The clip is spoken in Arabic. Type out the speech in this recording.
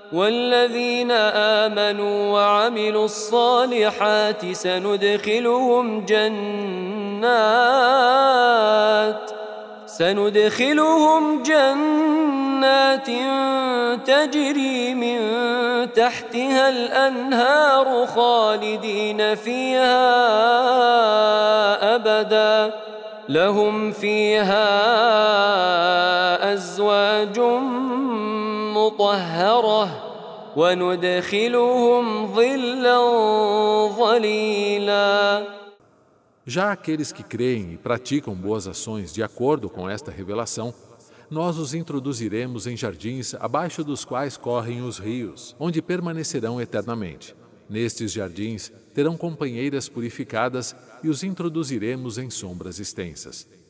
والذين آمنوا وعملوا الصالحات سندخلهم جنات تجري من تحتها الأنهار خالدين فيها أبدا لهم فيها أزواج مطهرة وندخلهم ظلا ظليلا. Já aqueles que creem e praticam boas ações de acordo com esta revelação, nós os introduziremos em jardins abaixo dos quais correm os rios, onde permanecerão eternamente. Nestes jardins terão companheiras purificadas e os introduziremos em sombras extensas.